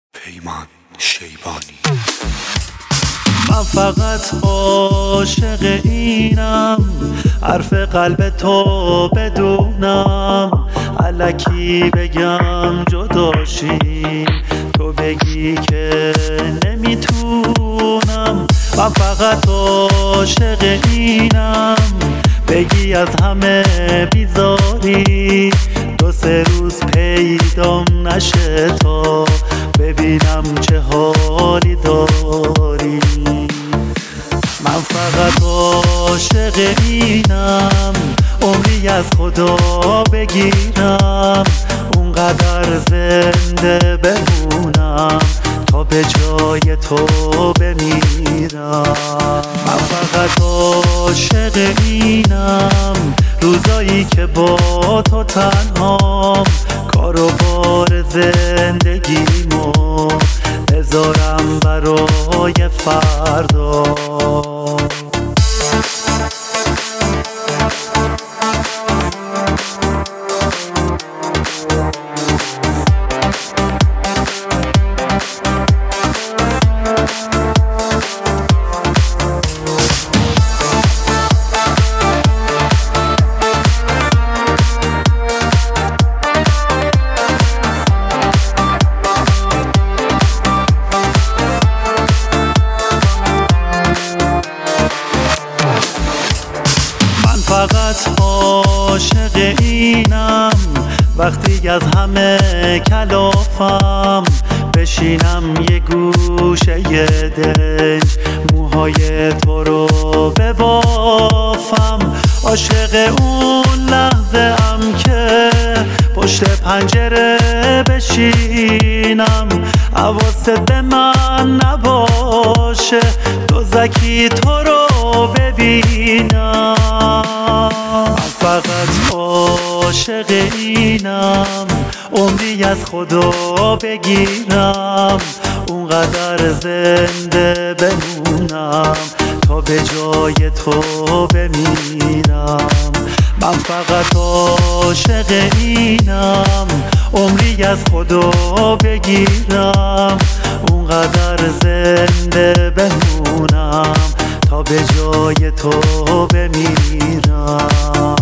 پیمان شیبانی. من فقط عاشق اینم، حرف قلب تو بدونم، الکی بگم جداشیم، تو بگی که نمیتونم. من فقط عاشق اینم، بگی از همه بیزاری، دو سه روز پیدام نشه تا ببینم چه حالی داری. من فقط عاشق اینم، عمری از خدا بگیرم، اونقدر زنده بمونم تا به جای تو بمیرم. من فقط عاشق اینم، روزایی که با تو تنهام، کار و بار زندگیمو بذارم برای فردا. فقط عاشق اینم، وقتی از همه کلافم بشینم یه گوشه دنج، موهای تو رو ببافم. عاشق اون لحظه ام که پشت پنجره بشینم، حواست به من نباشه، دزدکی تو رو ببینم. من فقط عاشق اینم، عمری از خدا بگیرم، اونقدر زنده بمونم تا به جای تو بمیرم. من فقط عاشق اینم، عمری از خدا بگیرم، اونقدر زنده بمونم تا به جای تو بمیرم.